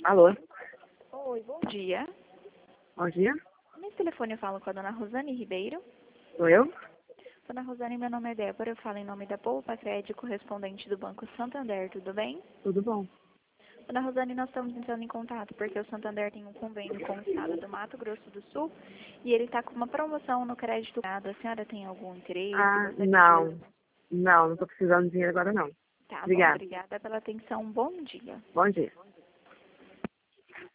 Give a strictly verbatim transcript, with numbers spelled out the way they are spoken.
Alô? Oi, bom dia. Bom dia. Nesse telefone eu falo com a dona Rosane Ribeiro. Sou eu? Dona Rosane, meu nome é Débora, eu falo em nome da Poupa Crédito, correspondente do Banco Santander, tudo bem? Tudo bom. Dona Rosane, nós estamos entrando em contato porque o Santander tem um convênio com o estado do Mato Grosso do Sul e ele está com uma promoção no crédito. A senhora tem algum interesse? Ah, Gostaria não. de... Não, não tô precisando de dinheiro agora não. Tá bom, Obrigada. obrigada pela atenção, bom dia. Bom dia.